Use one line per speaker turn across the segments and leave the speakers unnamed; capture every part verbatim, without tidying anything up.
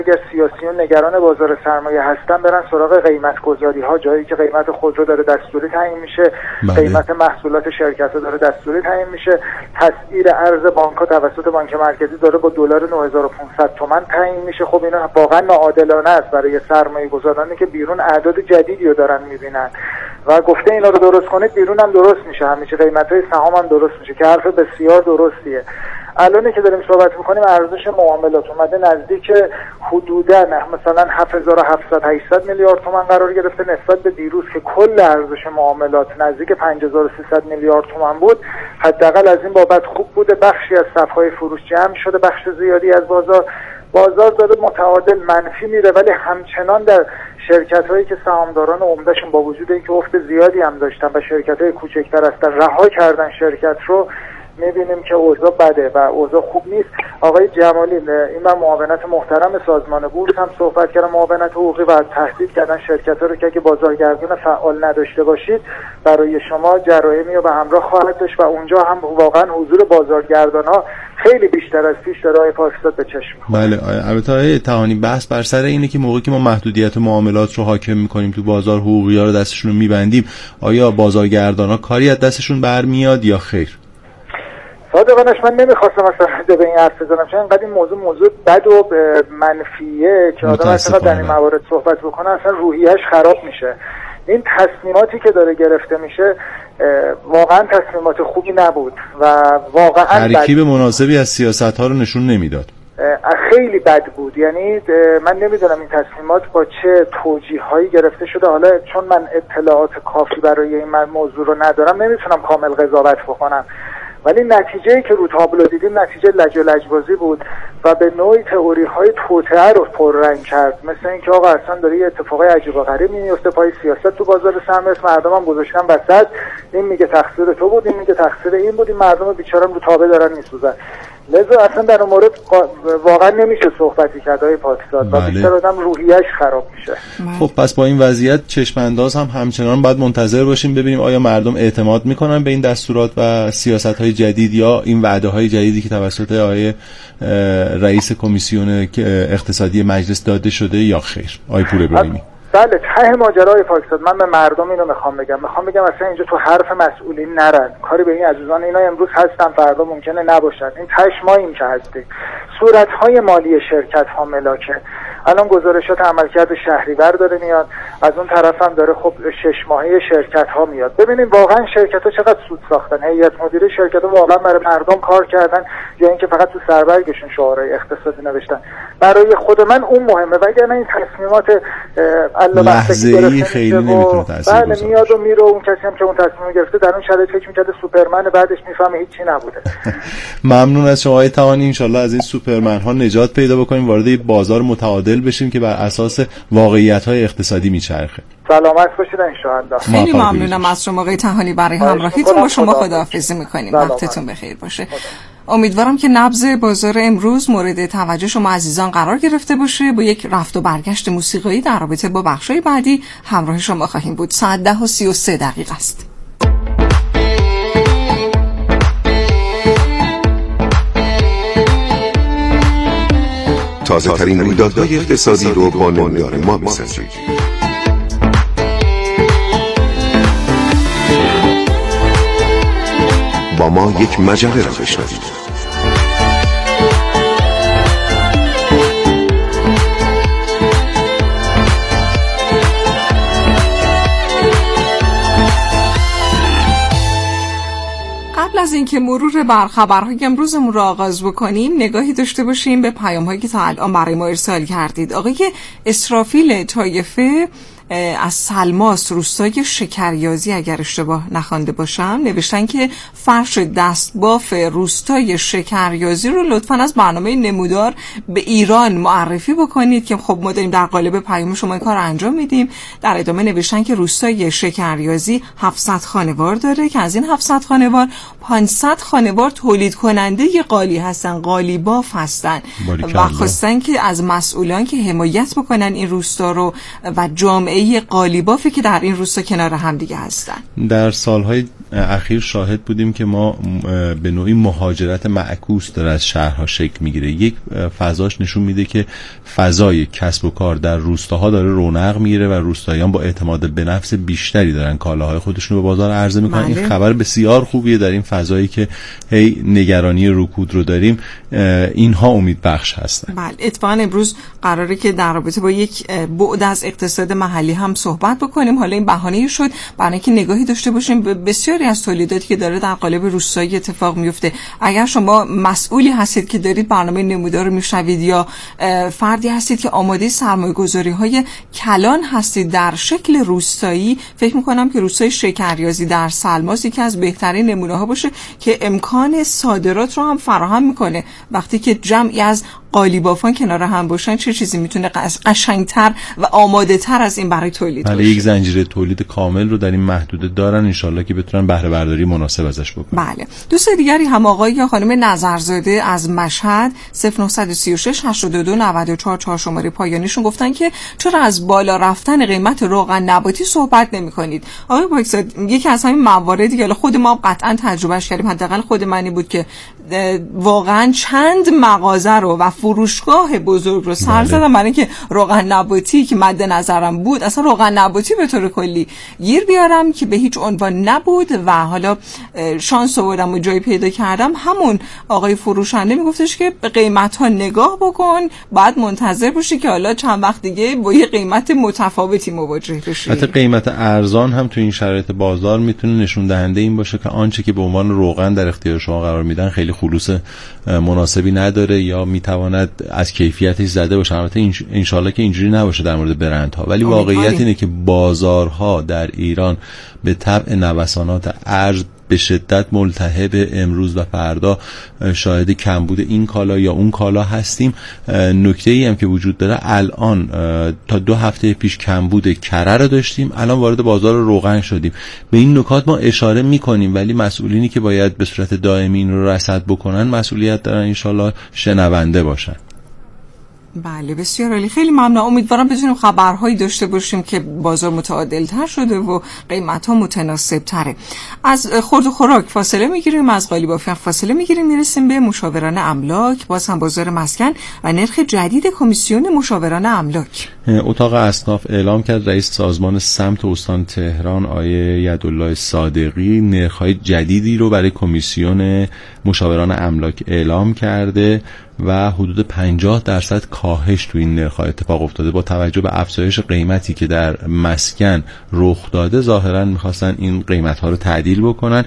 اگر سیاسیون نگران بازار سرمایه هستن برن سراغ قیمت گذاری ها، جایی که قیمت خودرو داره دستوری تعیین میشه، بله. قیمت محصولات شرکت ها داره دستوری تعیین میشه، تسعیر ارز بانک ها توسط بانک مرکزی داره با دلار نه هزار و پانصد تومان تعیین میشه. خب اینا واقعا ناعادلانه است برای سرمایه گذارانی که بیرون اعداد جدیدی رو دارن میبینن و گفته اینا رو درست کنید بیرون هم درست میشه، همیشه قیمت های سهام هم درست میشه که حرف بسیار درستیه. الان که داریم صحبت میکنیم ارزش معاملات اومده نزدیک حدوداً مثلا هفت هزار و هفتصد هشتصد میلیارد تومان قرار گرفته نسبت به دیروز که کل ارزش معاملات نزدیک پنج هزار و سیصد میلیارد تومان بود. حداقل از این بابت خوب بوده، بخشی از صفهای فروش جمع شده، بخش زیادی از بازار بازار داره متعادل منفی میره، ولی همچنان در شرکت هایی که سهامداران عمدهشون با وجود اینکه افت زیادی هم داشتن و شرکت های کوچکتر هستن رها کردن شرکت رو، میبینیم که اوضاع بده و اوضاع خوب نیست. آقای جمالی این من معاونت محترم سازمان بورس هم صحبت کردن، معاونت حقوقی، و تهدید کردن شرکت ها رو که اگه بازارگردان فعال نداشته باشید برای شما جرایمی رو به همراه خواهد داشت و اونجا هم واقعا حضور بازارگردان ها خیلی بیشتر از پیش داره آقای پاکستان به چشم.
بله البته آقای طحانی بحث بر سر اینه که موقعی که ما محدودیت معاملات رو حاکم میکنیم تو بازار، حقوقی‌ها رو دستشون رو میبندیم، آیا بازارگردانا کاری از دستشون برمیاد یا خیر؟
صادقانش من نمیخواستم اصلا به این حرف بزنم، چون اینقدر این موضوع موضوع بد و منفیه که آدم اصلا در این موارد صحبت بکنه اصلا روحیه‌اش خراب میشه. این تصمیماتی که داره گرفته میشه واقعا تصمیمات خوبی نبود و واقعا
ترکیب مناسبی از سیاست‌ها رو نشون نمیداد.
خیلی بد بود. یعنی من نمیدونم این تصمیمات با چه توجیه‌هایی گرفته شده. حالا چون من اطلاعات کافی برای این موضوع رو ندارم نمیتونم کامل قضاوت بکنم، ولی نتیجه‌ای که رو تابلو دیدیم نتیجه لج و لجبازی بود و به نوعی تئوری‌های توطئه رو پررنگ کرد، مثل اینکه آقا اصلا داره یه اتفاقای عجیب و غریب میفته پای سیاست تو بازار سرمایه، مردم هم گذاشتن وسط، این میگه تقصیر تو بود، این میگه تقصیر این بود، این مردم بیچاره رو تابع دارن میسوزن. لذا اصلا در اون مورد واقعا نمیشه صحبتی کرد های پاکستان و بیشتر آدم روحیه‌اش خراب میشه.
خب پس با این وضعیت چشم انداز هم همچنان باید منتظر باشیم ببینیم آیا مردم اعتماد میکنن به این دستورات و سیاست‌های جدید یا این وعده‌های جدیدی که توسط آقای رئیس کمیسیون اقتصادی مجلس داده شده یا خیر. آقای پور ابراهیمی.
بله ته ماجرای پاکستان من به مردم اینو میخوام بگم میخوام بگم اصلا اینجا تو حرف مسئولین نرن، کاری به این عزیزان اینا امروز هستن فردا ممکنه نباشن، این تش ما این که هستیم. صورت‌های مالی شرکت ها ملاکه، الان گزارشات عملکرد شهریور داره میاد، از اون طرف هم داره خب شش ماهه شرکت ها میاد. ببینید واقعا شرکت ها چقدر سود ساختن، هیئت مدیره شرکت ها واقعا برای مردم کار کردن یا اینکه فقط تو سربرگشون شعارهای اقتصادی نوشتن. برای خود من اون مهمه، وگرنه این تصمیمات
لحظه‌ای خیلی نمیتونه تاثیر بذاره.
بله میاد و میره، اون کسی هم که اون تصمیم گرفته در اون شرایط فکر می‌کرده سوپرمن، بعدش میفهمه هیچی نبوده.
ممنون از شما آقای طحانی، ان شاءالله از این سوپرمن ها نجات پیدا بکنیم، وارد بازار متعادل بشیم که بر اساس واقعیت‌های اقتصادی میچرخه.
سلامت باشید ان شاءالله.
خیلی ممنونم از شما آقای طحانی برای همراهیتون، با شما خداحافظی می‌کنیم. وقتتون بخیر باشه. امیدوارم که نبض بازار امروز مورد توجه شما عزیزان قرار گرفته باشه. با یک رفت و برگشت موسیقایی در رابطه با بخش‌های بعدی همراه شما خواهیم بود. ساعت ده و سی و سه دقیقه است.
تازه ترین رویدادهای اقتصادی رو با نمودار ما بسنجید. با ما یک مجله را بشنوید.
قبل از اینکه مرور بر خبرهای امروزمون را آغاز بکنیم نگاهی داشته باشیم به پیام‌هایی که تا الان برای ما ارسال کردید. آقای اسرافیل طایفه از سلماس روستای شکریازی اگر اشتباه نخوانده باشم نوشتن که فرش دستباف روستای شکریازی رو لطفاً از برنامه نمودار به ایران معرفی بکنید که خب ما داریم در قالب پیام شما این کار رو انجام میدیم. در ادامه نوشتن که روستای شکریازی هفتصد خانوار داره که از این هفتصد خانوار پانصد خانوار تولید کننده قالی هستن، قالی باف هستن و خواستن که از مسئولان که حمایت بکنن این روستا رو و جامعه قالیبافی که در این روستا کنار هم دیگه هستن.
در سالهای اخیر شاهد بودیم که ما به نوعی مهاجرت معکوس داره از شهرها شکل میگیره. یک فضاش نشون میده که فضای کسب و کار در روستاها داره رونق میگیره و روستاییان با اعتماد به نفس بیشتری دارن کالاهای خودشون رو به بازار عرضه میکنن. این خبر بسیار خوبیه در این فضایی که هی نگرانی رکود رو داریم. اینها امید بخش هستن.
بله، اتفاقا امروز قراره که در رابطه با یک بعد از اقتصاد محلی هم صحبت بکنیم. حالا این بهانه‌ای شد برای اینکه نگاهی داشته باشیم به بسیاری از تولیداتی که داره در قالب روستایی اتفاق میفته. اگر شما مسئولی هستید که دارید برنامه نمودار رو میشنوید یا فردی هستید که آماده سرمایه‌گذاری‌های کلان هستید در شکل روستایی، فکر می‌کنم که روستای شکریازی در سلماس یکی از بهترین نمونه‌ها باشه که امکان صادرات رو هم فراهم میکنه. وقتی که جمعی از قالیبافان کنار هم باشن چه چیزی میتونه قشنگتر و آماده تر از این برای تولید باشه؟
بله، یک زنجیره تولید کامل رو در این محدوده دارن، انشالله که بتونن بهره برداری مناسب ازش بکنن.
بله. دوست دیگری هم آقای یا خانم نظرزاده از مشهد صفر نه سه شش هشت دو نه چهار چهار شماره پایانیشون گفتن که چرا از بالا رفتن قیمت روغن نباتی صحبت نمی‌کنید؟ آقای پاکزاد، یکی از همین مواردی که خود ما قطعا تجربهش کردیم، حداقل خود منی بود که واقعا چند مغازه رو و فروشگاه بزرگ رو سر زدم برای اینکه روغن نباتی که مد نظرم بود، اصلا روغن نباتی به طور کلی گیر بیارم که به هیچ عنوان نبود و حالا شانس آوردم و جایی پیدا کردم. همون آقای فروشنده میگفتش که به قیمت ها نگاه بکن، بعد منتظر باشی که حالا چند وقت دیگه با یه قیمت متفاوتی مواجه بشی.
حتی قیمت ارزان هم تو این شرایط بازار میتونه نشون دهنده این باشه که آنچه که به عنوان روغن در اختیار شما قرار میدن خیلی خلوص مناسبی نداره یا میتواند از کیفیتش زده باشه. البته انشالله که اینجوری نباشه در مورد برندها، ولی واقعیت اینه که بازارها در ایران به طبع نوسانات ارز به شدت ملتهب امروز و فردا شاهد کمبود این کالا یا اون کالا هستیم. نکته ای هم که وجود داره، الان تا دو هفته پیش کمبود کره رو داشتیم، الان وارد بازار روغن شدیم. به این نکات ما اشاره میکنیم، ولی مسئولینی که باید به صورت دائمی این رو رصد بکنن مسئولیت دارن انشالله شنونده باشن.
بله، بسیار عالی، خیلی ممنون. امیدوارم بتونیم خبرهایی داشته باشیم که بازار متعادل تر شده و قیمت ها متناسب تره. از خورد و خوراک فاصله میگیریم، از قالیبافی فاصله میگیریم، میرسیم به مشاوران املاک، باز هم بازار مسکن و نرخ جدید کمیسیون مشاوران املاک.
اتاق اصناف اعلام کرد، رئیس سازمان سمت استان تهران آقای یدالله صادقی نرخ‌های جدیدی رو برای کمیسیون مشاوران املاک اعلام کرده و حدود پنجاه درصد کاهش تو این نرخ‌ها اتفاق افتاده. با توجه به افزایش قیمتی که در مسکن رخ داده، ظاهراً می‌خواستن این قیمت‌ها رو تعدیل بکنن.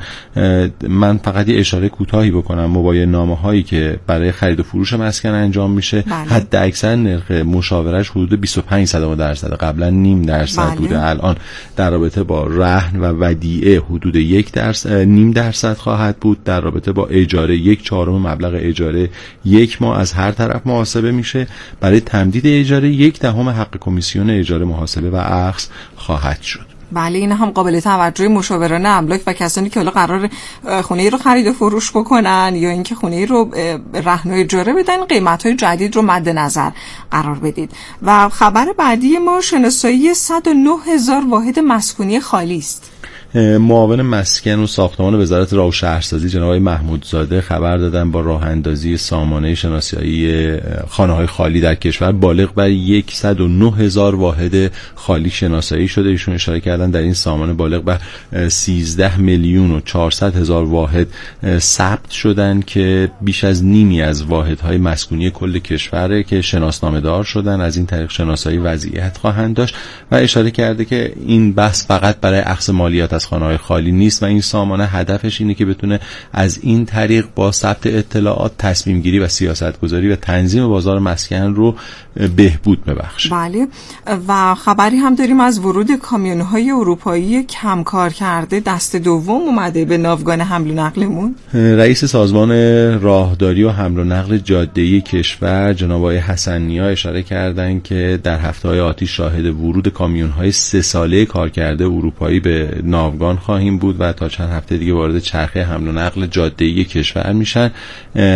من فقط یه اشاره کوتاهی بکنم، مباین نامه‌هایی که برای خرید و فروش مسکن انجام میشه حد اکثر نرخ مشاورش حدود بیست و پنج درصد، قبلا نیم درصد بله. بوده. الان در رابطه با رهن و ودیعه حدود یک درصد نیم درصد خواهد بود. در رابطه با اجاره یک چهارم مبلغ اجاره یک ماه از هر طرف محاسبه میشه. برای تمدید اجاره یک دهم حق کمیسیون اجاره محاسبه و اخذ خواهد شد.
بله، این هم قابل توجه مشاوران املاک و کسانی که حالا قرار خونه رو خرید و فروش بکنن یا اینکه خونه رو رهن و اجاره بدن، قیمت‌های جدید رو مد نظر قرار بدید. و خبر بعدی ما شناسایی صد و نه هزار واحد مسکونی خالی است.
معاون مسکن و ساختمان وزارت راه و شهرسازی جناب آقای محمودزاده خبر دادن با راه اندازی سامانه شناسایی خانه‌های خالی در کشور بالغ بر صد و نه هزار واحد خالی شناسایی شده. ایشون اشاره کردن در این سامانه بالغ بر سیزده میلیون و چهارصد هزار واحد ثبت شدن که بیش از نیمی از واحدهای مسکونی کل کشوره که شناسنامه دار شدن. از این طریق شناسایی وضعیت خواهند داشت و اشاره کرده که این بحث فقط برای اخذ مالیات از خانه‌های خالی نیست و این سامانه هدفش اینه که بتونه از این طریق با ثبت اطلاعات تصمیم گیری و سیاست گذاری و تنظیم بازار مسکن رو بهبود ببخشه.
بله، و خبری هم داریم از ورود کامیون‌های اروپایی کم کار کرده دست دوم اومده به ناوگان حمل و نقلمون.
رئیس سازمان راهداری و حمل و نقل جاده‌ای کشور جناب آقای حسن‌نیا اشاره کردند که در هفته‌های آتی شاهد ورود کامیون‌های سه ساله کارکرده اروپایی به ناوگان خواهیم بود و تا چند هفته دیگه وارد چرخه حمل و نقل جاده‌ای کشور میشن.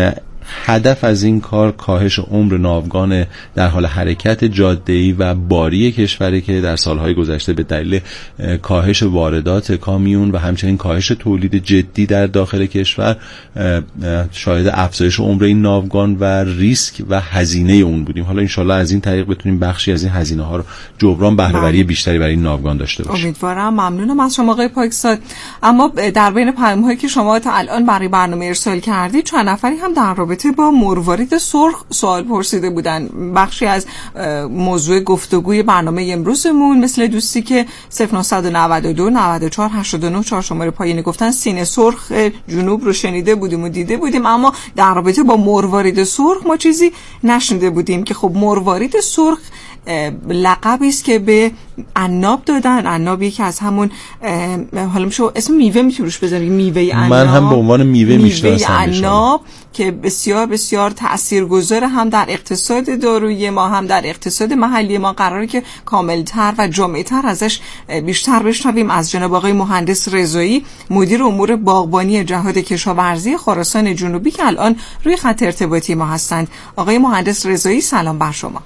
هدف از این کار کاهش عمر ناوگان در حال حرکت جاده‌ای و باری کشوری که در سالهای گذشته به دلیل کاهش واردات کامیون و همچنین کاهش تولید جدی در داخل کشور شاهد افزایش عمر این ناوگان و ریسک و هزینه اون بودیم. حالا انشالله از این طریق بتونیم بخشی از این هزینه ها رو جبران بهره‌وری بیشتری برای این ناوگان داشته باشیم.
امیدوارم. ممنونم از شما آقای پاکزاد. اما در بین پیام هایی که شما تا الان برای برنامه ارسال کردید چند نفری هم در رابطه با مروارید سرخ سوال پرسیده بودن. بخشی از موضوع گفتگوی برنامه امروزمون مثل دوستی که صفر نه نه دو نه نه چهار هشت نه چهار شماره پایینی گفتن سینه سرخ جنوب رو شنیده بودیم و دیده بودیم، اما در رابطه با مروارید سرخ ما چیزی نشنیده بودیم که خب مروارید سرخ لقبی است که به عناب دادن. عناب یکی از همون حالا میشه اسم میوه میتونی روش بذاریم، میوه عناب.
من هم به عنوان میوه میشناسم
عناب که بسیار بسیار تاثیرگذار هم در اقتصاد دارویی ما هم در اقتصاد محلی ما. قراره که کاملتر و جامع‌تر ازش بیشتر بشنویم از جناب آقای مهندس رضایی، مدیر امور باغبانی جهاد کشاورزی خراسان جنوبی که الان روی خط ارتباطی ما هستند. آقای مهندس رضایی سلام بر شما.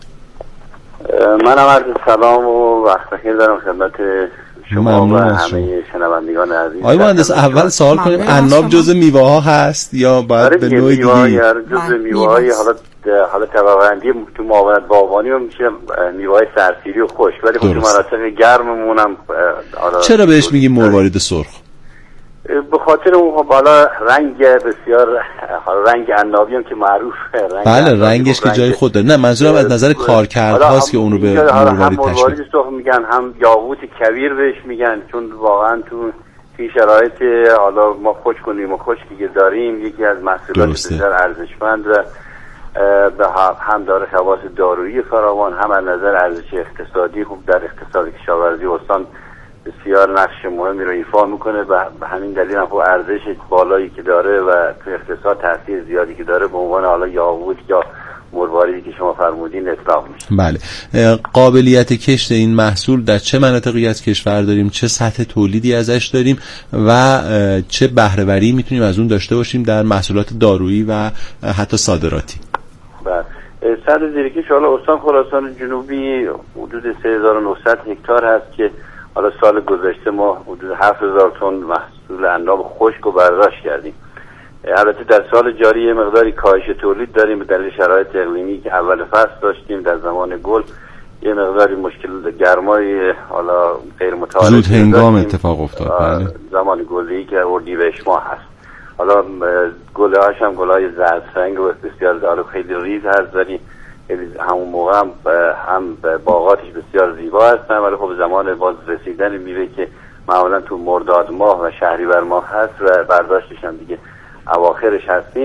من هم عرض سلام و وقت بخیر دارم خدمت شما و همه شنوندگان عزیز.
آقای مهندس اول سوال کنیم عناب جزء میوه ها هست یا باید به نوع دیگه؟
جزء میوه های حالا حالا طبقه‌بندی تو معاونت باغبانی هم میشه میوه های سرسیری و خشک، ولی خب تو مناطق گرممون هم
چرا بهش میگیم مروارید سرخ؟
به خاطر اون بالا رنگ بسیار رنگ عنابی هم که معروف رنگ
بله رنگش که جای خود داره. نه منظورم از نظر کارکردهاست که اونو به مروارید
تشبیه سرخ میگن، هم یاقوت کویر بهش میگن، چون واقعا تو این شرایط حالا ما خوش کنیم و خشکی که داریم یکی از محصولات بسیار ارزشمند و به هم داره خواص دارویی فراوان، هم از نظر ارزش اقتصادی خوب در اقتصاد کشاورزی استان بسیار نقش مهمی رو ایفا میکنه و به همین دلیل هم خب ارزش بالایی که داره و تو اقتصاد تاثیر زیادی که داره به عنوان حالا یاقوت یا مرواریدی که شما فرمودین اطلاق میشه.
بله. قابلیت کشت این محصول در چه مناطقی از کشور داریم، چه سطح تولیدی ازش داریم و چه بهره‌وری میتونیم از اون داشته باشیم در محصولات دارویی و حتی صادراتی؟
بله. سطح زیرکش حالا استان خراسان جنوبی حدود سه هزار و نهصد هکتار هست که حالا سال گذشته ما حدود هفت هزار تن محصول عناب خشک رو برداشت کردیم. البته در سال جاری یه مقداری کاهش تولید داریم به دلیل شرایط اقلیمی که اول فصل داشتیم. در زمان گل یه مقداری مشکل گرمای حالا غیر متعارف
زود هنگام اتفاق افتاد. بله.
زمان گلی که اردیبهشت ماه هست. حالا گله هاش هم گلهای زردرنگ و بسیار داره خیلی ریز هست، ولی همون موقع هم, هم باغاتش بسیار زیبا هستن، ولی خب زمان باز رسیدن میوه که معمولا تو مرداد ماه و شهریور ماه هست و برداشتش هم دیگه اواخرش هستیم.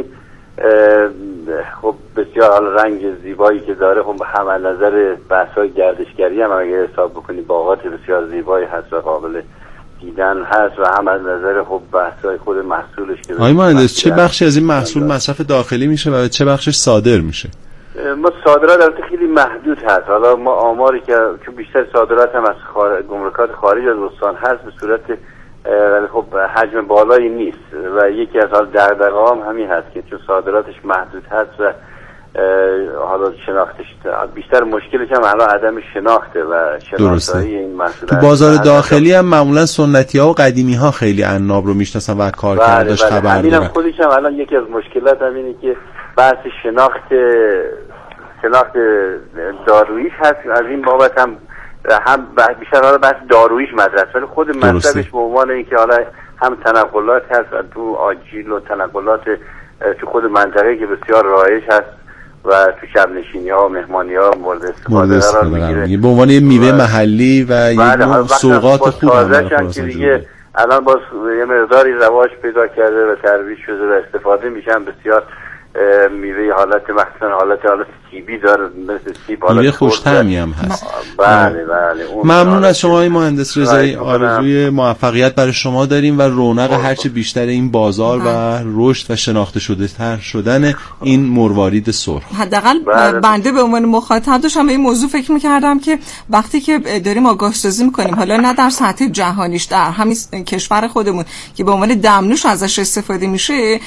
خب بسیار حالا رنگ زیبایی که داره، خب هم از نظر بحث‌های گردشگری هم اگه حساب بکنی باغات بسیار زیبایی هست و قابل دیدن هست و هم از نظر خب بحث‌های خود محصولش که
آقای مهندس چه بخشی از این محصول مصرف داخلی میشه و چه بخشش صادر میشه؟
ما صادرات البته خیلی محدود هست. حالا ما آماری که چون بیشتر صادرات هم از خار... گمرکات خارج از استان هست به صورت ولی خب حجم بالایی نیست و یکی از حال دغدغه‌ها هم همین هست که چون صادراتش محدود هست و حالا شناختش بیشتر مشکلش هم حالا عدم شناخته و شناسایی این محصول.
تو بازار داخلی هم معمولا سنتی‌ها و قدیمی‌ها خیلی عناب رو میشناسن و کارکردش
بله بله.
خبر دارن.
همینم خودش هم الان یکی از مشکلات همینه که بحث شناخت شناخت داروییش هست. از این بابت هم هم بیشتر حالا بحث داروییش مطرحه، ولی خود مطلبش به عنوان اینکه حالا هم تنقلات هست و تو آجیل و تنقلات تو خود منطقه که بسیار رایج هست و تو شب نشینی ها و مهمانی ها مورد استفاده قرار میگیره
به عنوان یه میوه محلی و یه سوغات خوب هم
که دیگه الان باز یه مقداری رواج پیدا کرده و ترویج شده و استفاده میشن. بسیار میوه حالت مثلا حالت حالت سیبی داره، مثل سیب حالت
میوه خوش طعمی هم هست.
بله بله.
ممنون از شما آقای مهندس رضایی. آرزوی موفقیت برای شما داریم و رونق هرچه بیشتر این بازار و رشد و شناخته شده تر شدن این مروارید سرخ.
حداقل بنده به عنوان مخاطب داشتم به این موضوع فکر می‌کردم که وقتی که داریم آگاه سازی می‌کنیم، حالا نه در سطح جهانیش، در همین کشور خودمون که به عنوان دمنوش ازش استفاده میشه،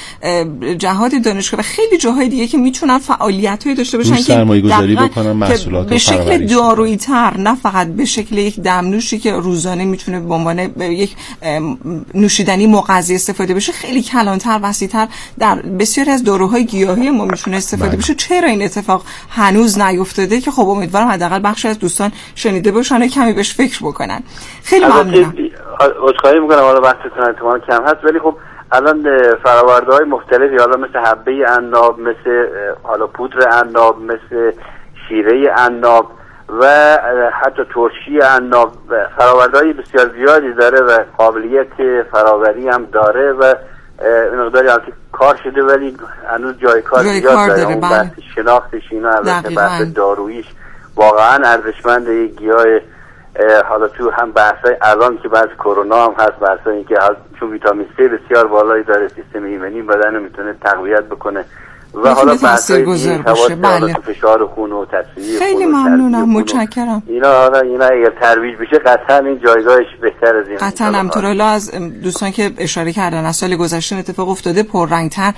جهاد دانشگاه و خیلی جاهای دیگه که میتونن فعالیت‌هایی داشته باشن که
سرمایه‌گذاری بکنن، محصولات
به شکل دارویی تر، نه فقط به شکل یک دمنوشی که روزانه میتونه به عنوان یک نوشیدنی مغذی استفاده بشه، خیلی کلانتر، وسیع‌تر در بسیاری از داروهای گیاهی ما میتونه استفاده بشه. چرا این اتفاق هنوز نیفتاده که خب امیدوارم حداقل بخشی از دوستان شنیده باشن و کمی بهش فکر بکنن. خیلی ممنونم.
عذرخواهی میکنم حالا بحثتون احتمال کم هست، ولی خب الان فرآورده‌های مختلفی، حالا مثل حبه عناب، مثل حالا پودر عناب، مثل شیره عناب و حتی ترشی عناب، فرآورده‌های بسیار زیادی داره و قابلیت فراوری هم داره و مقداری البته کار شده ولی هنوز جای کار زیاد داره. اون بحث شناختش اینا، البته بحث داروییش واقعا ارزشمند. یک گیاه حالا تو هم بحثای الان که بعد کرونا هم هست، بحثای این که چون ویتامین سی بسیار بالایی داره، سیستم ایمنی بدن رو میتونه تقویت بکنه و حالا بحثای دیگه خواص
بله.
فشار خون و تصفیه خون.
خیلی ممنونم، متشکرم.
اینا حالا اینا اگر ترویج بشه قطعا این جایگاهش بهتر از این.
قطعا همینطور. حالا از دوستان که اشاره کردن از سال گذشته اتفاق افتاده، پررنگتر،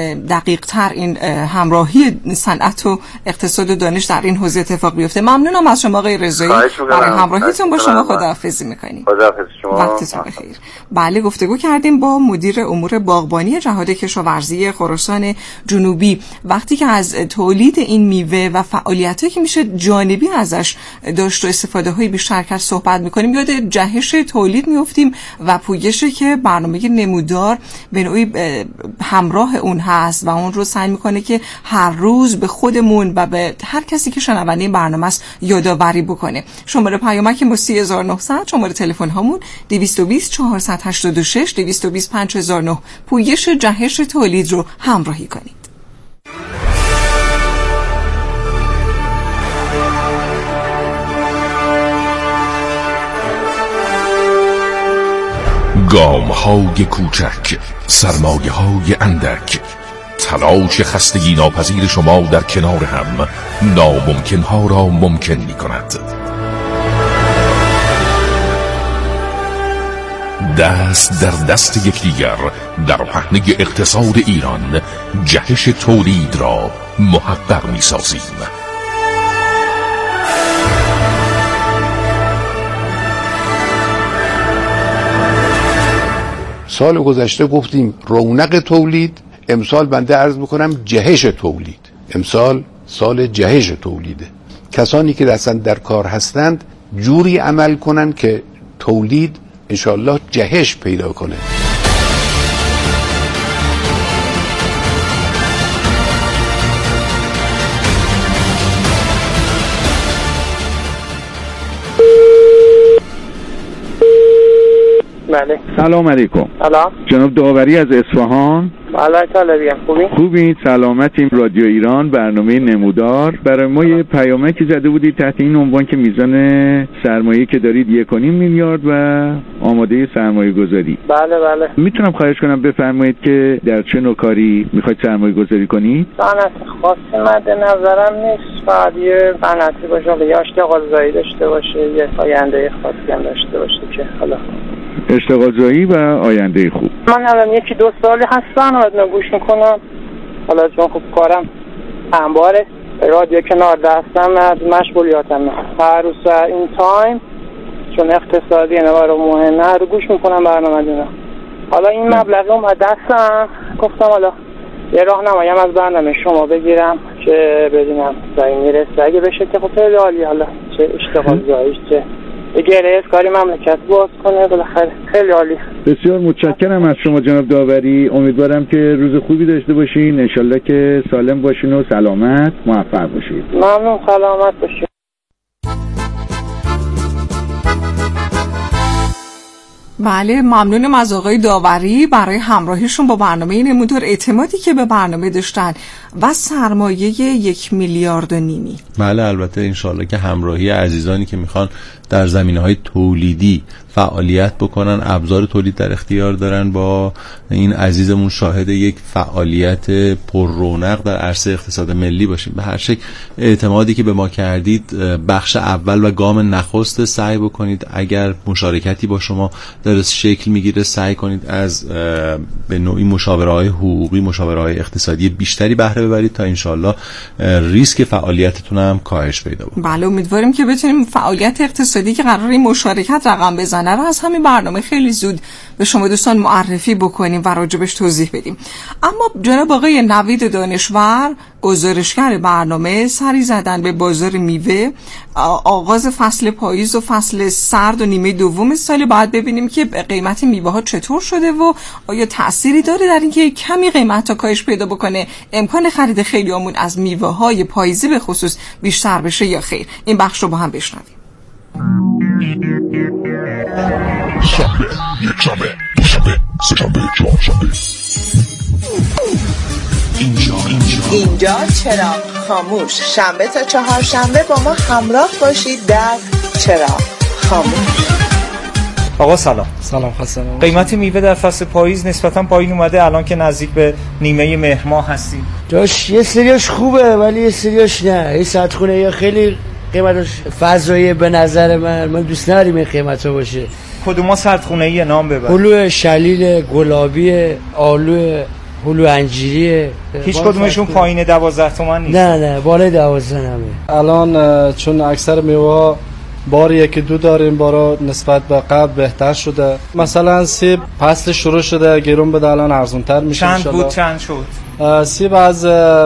دقیق‌تر این همراهی صنعت و اقتصاد و دانش در این حوزه اتفاق بیفته. ممنونم از شما آقای رضایی برای همراهیتون. با شما خداحافظی می‌کنیم.
خداحافظ شما.
وقتتون بخیر. بله، گفتگو کردیم با مدیر امور باغبانی جهاد کشاورزی خراسان جنوبی. وقتی که از تولید این میوه و فعالیتایی که میشه جانبی ازش داشت و استفاده های بیشتر کرد صحبت میکنیم، یاد جهش تولید میافتیم و پویشی که برنامه نمودار به نوعی همراه اون هست و اون رو سعی میکنه که هر روز به خودمون و به هر کسی که شنونده این برنامه است یادآوری بکنه. شماره پیامک ما سه هزار و نهصد، شماره تلفن هامون دویست و بیست چهارصد و هشتاد و شش دویست و بیست پنج هزار و نه. پویش جهش تولید رو همراهی کنید.
گام های کوچک، سرمایه های اندک، تلاش خستگی ناپذیر شما در کنار هم ناممکن ها را ممکن می کند. دست در دست یکدیگر در پهنه اقتصاد ایران جهش تولید را محقق می سازیم.
سال گذشته گفتیم رونق تولید، امسال بنده عرض میکنم جهش تولید. امسال سال جهش تولیده. کسانی که اصلا در کار هستند جوری عمل کنن که تولید انشالله جهش پیدا کنه.
بله.
سلام علیکم.
سلام.
جناب داوری از اصفهان.
بله طالبیم. خوبی؟
خوبی؟ سلامتیم. رادیو ایران برنامه نمودار برای ما یه پیامکی زده بودید تحت این عنوان که میزان سرمایه که دارید یک و نیم میلیارد و آماده سرمایه گذاری.
بله بله.
میتونم خواهش کنم بفرمایید که در چه نوع کاری میخواید سرمایه گذاری کنید؟
صنعت خاصی مد نظرم نیست، فقط یه صنعتی باشه، یه اشتغال زایی داشته باشه، یه آینده خاصی هم داشته باشه که حالا
اشتغال زایی و آینده خوب.
من الان یکی دو سالی هستم و گوش میکنم، حالا چون خوب کارم انباره رادیو کنار دستم از مشغولیاتم هر روز این تایم چون اقتصادی نوار مهمه رو گوش میکنم برنامه دینا. حالا این مبلغ اومد دستم، گفتم حالا یه راهنمایی از برنامه شما بگیرم که ببینم زایی میرسه، اگه بشه که خب خیلی عالی. حالا چه اشتغال زاییش چه گره کاری مملکت باز کنه بالاخره خیلی عالی.
بسیار متشکرم از شما جناب داوری. امیدوارم که روز خوبی داشته باشین، انشالله که سالم باشین و سلامت موفق باشین.
ممنون، سلامت باشین.
بله، ممنونم از آقای داوری برای همراهیشون با برنامه نمودار، اعتمادی که به برنامه داشتن و سرمایه یک میلیارد و نیمی.
بله البته انشالله که همراهی عزیزانی که میخوان در زمینه‌های تولیدی فعالیت بکنن، ابزار تولید در اختیار دارن، با این عزیزمون شاهد یک فعالیت پر رونق در عرصه اقتصاد ملی باشیم. به هر شکل اعتمادی که به ما کردید بخش اول و گام نخست، سعی بکنید اگر مشارکتی با شما در شکل میگیره سعی کنید از به نوعی مشاوره‌های حقوقی، مشاوره‌های اقتصادی بیشتری بهره ببرید تا انشالله ریسک فعالیتتون هم کاهش پیدا بکنه.
بله امیدواریم که بتونیم فعالیت اقتصادی که قراره این مشارکت رقم بزنه رو از همین برنامه خیلی زود به شما دوستان معرفی بکنیم و راجبش توضیح بدیم. اما جناب آقای نوید دانشور، گزارشگر برنامه، سری زدن به بازار میوه. آغاز فصل پاییز و فصل سرد و نیمه دوم سال باید ببینیم که قیمت میوه ها چطور شده و آیا تأثیری داره در اینکه کمی قیمت ها کاهش پیدا بکنه، امکان خرید خیلیامون از میوه های پاییزی به خصوص بیشتر بشه یا خیر. این بخش رو با هم بشنویم.
شنبه، یک شنبه، دو شنبه، سه شنبه، چهار شنبه. اینجا اینجا
اینجا چرا خاموش، شنبه تا چهار شنبه با ما همراه باشید در چرا خاموش.
آقا سلام.
سلام خسته نباشید.
قیمت میوه در فصل پاییز نسبتا پایین اومده، الان که نزدیک به نیمه مهر ماه هستیم.
جاش یه سریاش خوبه ولی یه سریاش نه. این صدخونه یا خیلی قیمتش فضایی به نظر من من دوست ندارم این قیمتا باشه.
کدوما سردخونه‌ای نام ببر؟
هلو شلیل، گلابی، آلو، هلو انجیریه.
هیچ کدومشون پایین دوازده تومن نیست؟
نه نه بالای دوازده نمه.
الان چون اکثر میوه بار یکی دو داریم، بارا نسبت به قبل بهتر شده. مثلا سیب فصل شروع شده گرون بده، الان ارزونتر میشه.
چند بود چند شد؟
سیب از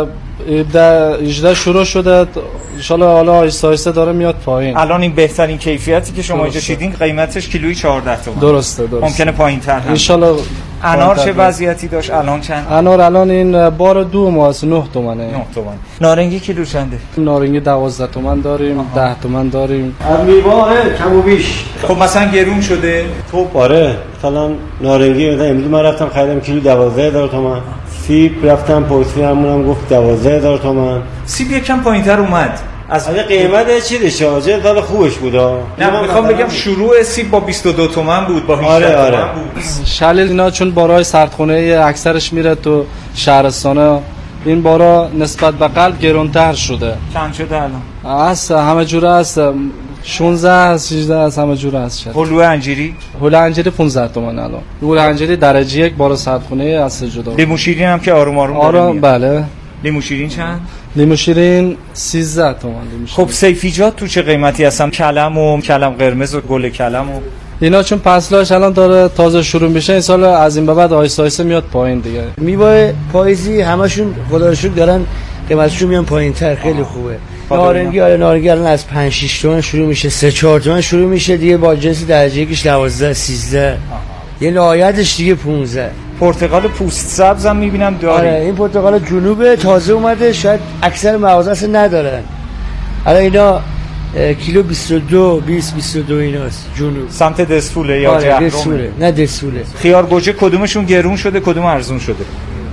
هجده شروع شده، انشالله حالا آیسته آیسته داره میاد پایین.
الان این بهترین کیفیتی که شما اینجا چیدین قیمتش کیلویی چهارده تومن.
درسته درسته.
ممکنه پایین‌تر هم.
انشالله.
انار چه وضعیتی داشت؟ الان چند؟
انار الان این بار دو ماست نه تومنه.
نه تومن. نارنگی کیلو چنده؟
نارنگی دوازده تومن داریم، ده تومن داریم.
میوه کم و بیش.
خب مثلا گرون شده؟
خب آره، مثلا نارنگی مثلا امروز من رفتم خریدم کیلو دوازده هزار تومن. سیب رفتم پرسی همونم گفت دوازده هزار تومن.
سیب یکم پایین‌تر اومد.
از قیمت چی دشه؟ آجه دال خوبش بودا.
نه میخوام بگم شروع سیب با بیست و دو تومن بود، با هجده
آره آره.
تومن بود.
شلیل اینا چون بارای سردخونه اکثرش میره تو شهرستانه، این بارا نسبت به قلب گرونتر شده.
چند شده الان؟
هست همه جوره هست، شانزده هست، هجده هست، همه جوره هست.
هلو انجیری؟
هلو انجیری پانزده تومن الان. هلو انجیری درجه یک بارا سردخونه از جدا.
لیمو شیرین هم که آروم آروم
داره میاد. بله.
لیمو شیرین چند؟
لیمو شیرین سیزده تومن.
خب سیفیجات تو چه قیمتی هستن؟ کلم و کلم قرمز و گل کلم و
اینا چون فصلاش الان داره تازه شروع میشه، این سال از این به بعد آیسته آیسته میاد پایین دیگه.
میوه پاییزی همشون خدا رو شکر دارن قیمتشون میان پایین‌تر، خیلی خوبه. نارنگی آره نارنگی الان از پنج شش تومن شروع میشه، سه چهار تومن شروع میشه دیگه، با جنس درجه یکش دوازده سیزده، یه نهایتش دیگه پانزده.
پرتقال پوست سبز هم میبینم داره.
آره این پرتقال جنوب تازه اومده، شاید اکثر مغازه اصلا ندارن. الان اینا کیلو بیست و دو بیست بیست و دو ایناست جنوب.
سمت دسفوله یا
آره
جهرم؟
دسفوله. نه دسفوله.
خیار گوجه کدومشون گرون شده کدوم ارزون شده؟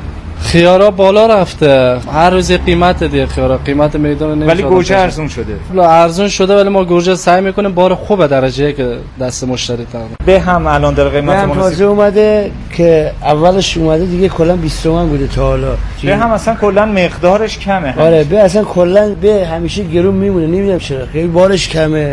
خیارا بالا رفته، هر روز قیمت دیگه خیارا، قیمت میدان نمیشه.
ولی گوجه ارزون شده.
ارزون شده ولی ما گوجه سعی میکنیم بار خوبه درجه که دست مشتری تر.
به هم الان داره قیمت
مناسب تازه اومده که اولش اومده دیگه کلا بیست تومن بوده تا حالا.
به هم اصلا کلا مقدارش کمه.
آره به اصلا کلا به همیشه گرون میمونه، نمیدونم چرا خیلی بارش کمه.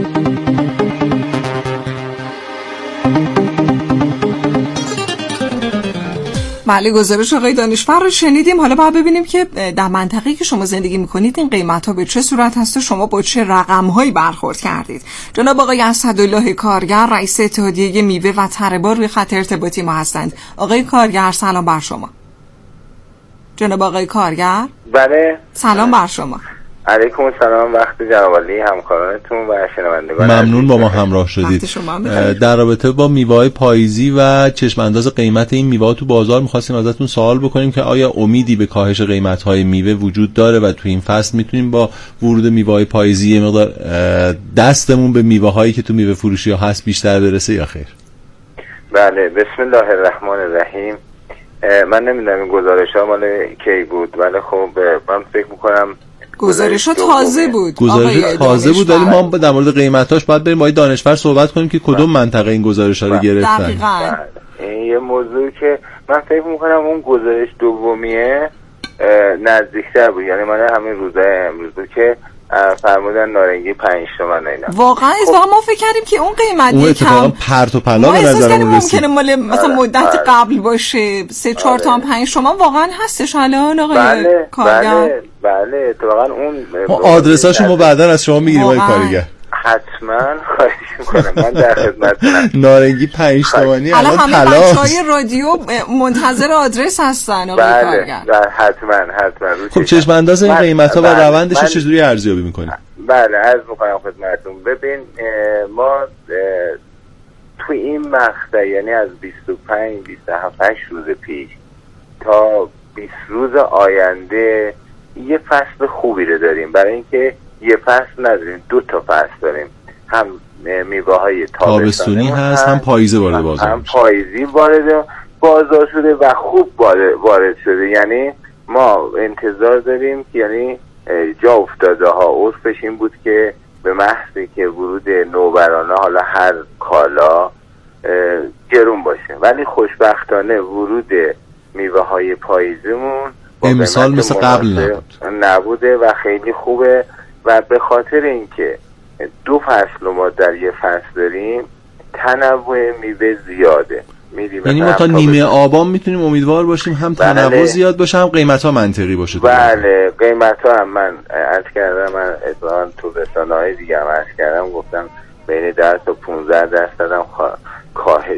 بله گزارش آقای دانشور رو شنیدیم. حالا باید ببینیم که در منطقه‌ای که شما زندگی میکنید این قیمت‌ها به چه صورت هست و شما با چه رقم‌هایی برخورد کردید. جناب آقای اسدالله کارگر، رئیس اتحادیه میوه و تره‌بار، روی خط ارتباطی ما هستند. آقای کارگر سلام بر شما. جناب آقای کارگر؟
بله.
سلام بر شما.
علیکم السلام، وقت جناب علی، همکارانتون و شنوندگان
ممنون با ما همراه شدید. در رابطه با میوه‌های پاییزی و چشم انداز قیمت این میوه‌ها تو بازار می‌خواستیم ازتون سوال بکنیم که آیا امیدی به کاهش قیمت‌های میوه وجود داره و تو این فصل میتونیم با ورود میوه‌های پاییزی یه مقدار دستمون به میوه‌هایی که تو میوه فروشی‌ها هست بیشتر برسه یا خیر؟
بله، بسم الله الرحمن الرحیم. من نمیدونم این گزارش ها مال کی بود، ولی خب من فکر میکنم
گزارش ها تازه بود.
گزارش تازه بود، ولی ما در مورد قیمتاش باید بریم با دانشور صحبت کنیم که کدوم منطقه این گزارش ها رو گرفتن.
دقیقاً.
این یه موضوعی که من فکر میکنم اون گزارش دومیه نزدیکتر بود، یعنی من همین روزای امروز بود که فرمودن نارنگی پنج تومن اینا.
واقعا اتفاقا ما فکر کردیم که اون قیمت
اون
یکم
پرت و پلا به نظرمون رسید.
ممکنه مال مثلا مدت قبل باشه سه چهار تا پنج تومن واقعا هستش الان آقای
بله
کارگر؟
بله بله اتفاقا اون
آدرساشو ما بعداً از شما میگیریم آقای کارگر.
حتما خواهش میکنم، من در خدمتتونم.
نارنگی پنج تومانی
الان
الان
همه
طلاست.
بچهای رادیو منتظر آدرس هستن آقای
بله
کارگر.
بله حتما حتما.
خب چشم انداز این قیمت‌ها و روندش رو چجوری ارزیابی می‌کنید؟
بله عرض میکنم خدمتتون. ببین ما توی این مقطع، یعنی از بیست و پنج بیست و هفت روز پیش تا بیست روز آینده یه فصل خوبی رو داریم، برای اینکه یه فصل نداریم، دو تا فصل داریم، هم میوه های
تابستانی هست، هم پاییزی وارد بازار
هم پاییزی وارد بازار شده و خوب وارد شده. یعنی ما انتظار داریم که یعنی جا افتاده ها عرفش این بود که به محضی که ورود نوبرانه حالا هر کالا گرون باشه، ولی خوشبختانه ورود میوه های پاییزیمون
امسال مثل قبل نبود.
نبوده و خیلی خوبه و به خاطر اینکه دو فصل ما در یه فصل داریم تنوع میوه زیاده.
یعنی ما تا نیمه آبان میتونیم امیدوار باشیم هم تنوع بله. زیاد باشه، هم قیمت ها منطقی باشه.
بله قیمت ها هم من عرض کردم، من اتفاقا تو رسانه های دیگه هم عرض کردم، گفتم بین ده تا پونزده درصد هم کاهش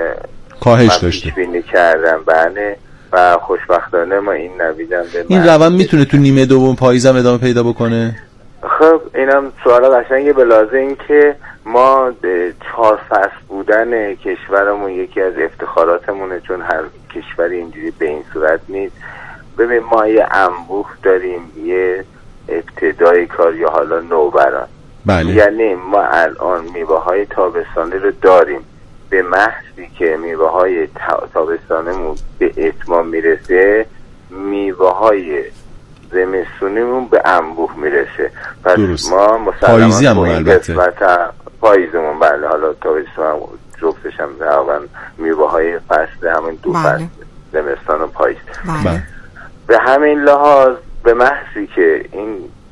کاهش داشته
بینی کردم. بله و خوشبختانه ما این نویدم به
این روند میتونه تو نیمه دوم پاییزم ادامه پیدا بکنه.
خب اینم سوال قشنگه، به لازم این که ما چهار فصل بودن کشورمون یکی از افتخاراتمونه، چون هر کشور اینجوری به این صورت نیست. ببین ما یه انبوه داریم، یه ابتدای کار یا حالا نوبران.
بله.
یعنی ما الان میوه های تابستانی رو داریم، به محضی که میوه های تابستانمون به اتمام میرسه میوه های زمستونیمون به انبوه میرسه. پس درست. ما
پاییزی هم البته
پاییزمون بله حالا تابستان جفتش هم تقریبا میوه های فصل همین دو فصل زمستان و پاییز.
بله.
به همین لحاظ به محضی که این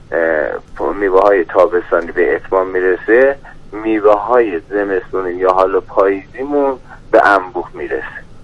میوه های تابستانی به اتمام میرسه میوه های زمستونی یا حالا پاییزیمون به انبوه میرسه.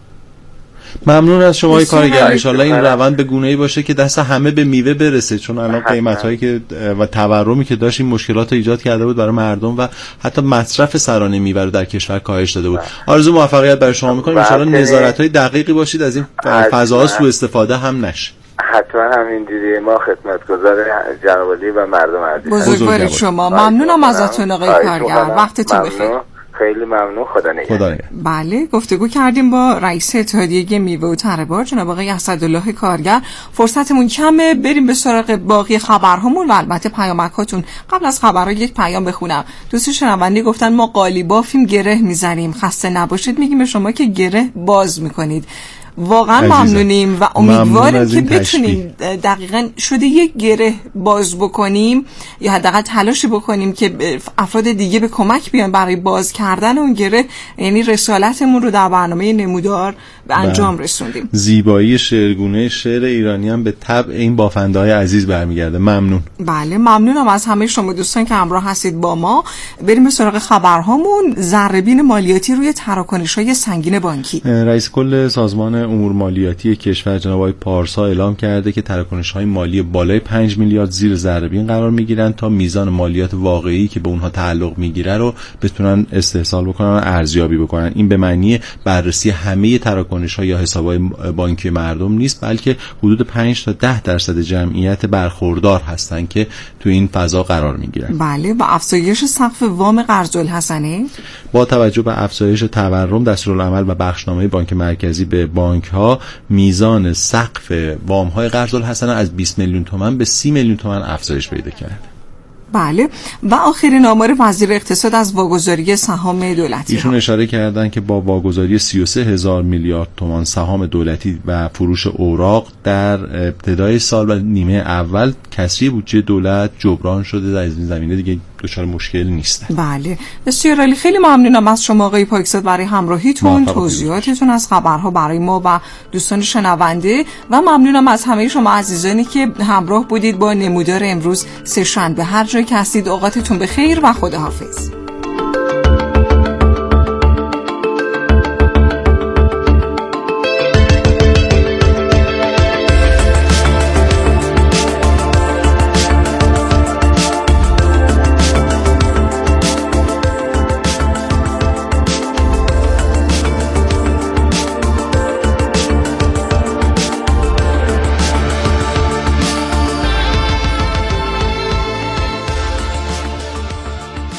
ممنون از شما کارگر. ان شاءالله این روند به گونه‌ای باشه که دست همه به میوه برسه، چون الان قیمت‌هایی که و تورمی که داشت این مشکلات رو ایجاد کرده بود برای مردم و حتی مصرف سرانه میوه رو در کشور کاهش داده بود. آرزو موفقیت برای شما می‌کنیم. ان شاءالله نظارت‌های دقیقی باشید از این فضاها سوء استفاده هم نشه.
حتما همینجوری ما خدمتگزار جناب علی و مردم عزیز.
بزرگوار شما. ممنونم ازتون آقای کارگر، وقتتون بخیر.
خیلی ممنون. خدا نگهدار.
بله گفتگو کردیم با رئیس اتحادیه میوه و تره‌بار جناب آقای اسدالله کارگر. فرصتمون کمه، بریم به سراغ باقی خبرهامون و البته پیامک‌هاتون. قبل از خبرها یک پیام بخونم. دوست شنونده گفتن ما قالیبافیم گره میزنیم، خسته نباشید میگیم به شما که گره باز میکنید. واقعا ممنونیم و امیدواریم که بتونیم دقیقاً شده یک گره باز بکنیم یا حداقل تلاش بکنیم که افراد دیگه به کمک بیان برای باز کردن اون گره. یعنی رسالتمون رو در برنامه نمودار به انجام رسوندیم.
زیبایی شعرگونه شعر ایرانی هم به طبع این بافنده‌های عزیز برمیگرده. ممنون.
بله ممنونم از همه شما دوستان که همراه هستید با ما. بریم به سراغ خبرهامون. ذره‌بین مالیاتی روی تراکنش‌های سنگین بانکی.
رئیس کل سازمان امور مالیاتی کشور جناب آقای پارسا اعلام کرده که تراکنش‌های مالی بالای پنج میلیارد زیر ذره‌بین قرار می‌گیرن تا میزان مالیات واقعی که به اونها تعلق می‌گیره رو بتونن استحصال بکنن و ارزیابی بکنن. این به معنی بررسی همه تراکنش‌ها یا حساب‌های بانکی مردم نیست، بلکه حدود پنج تا ده درصد جمعیت برخوردار هستن که تو این فضا قرار می‌گیرن.
بله و افزایش سقف وام قرض الحسنه
با توجه به افزایش تورم دستورالعمل و بخشنامه بانک مرکزی به بانک‌ها میزان سقف وام‌های قرض الحسنه از بیست میلیون تومان به سی میلیون تومان افزایش پیدا کرد.
بله. و آخرین آمار وزیر اقتصاد از واگذاری سهام دولتی،
ایشون اشاره کردن که با واگذاری سی و سه هزار میلیارد تومان سهام دولتی و فروش اوراق در ابتدای سال و نیمه اول کسری بودجه دولت جبران شده، در این زمینه دیگه دچار مشکل نیست.
بله بسیار عالی. خیلی ممنونم از شما آقای پاکزاد برای همراهیتون، توضیحاتتون از خبرها برای ما و دوستان شنونده، و ممنونم از همه شما عزیزانی که همراه بودید با نمودار امروز سه شنبه. هر جایی که هستید اوقاتتون بخیر و خداحافظ.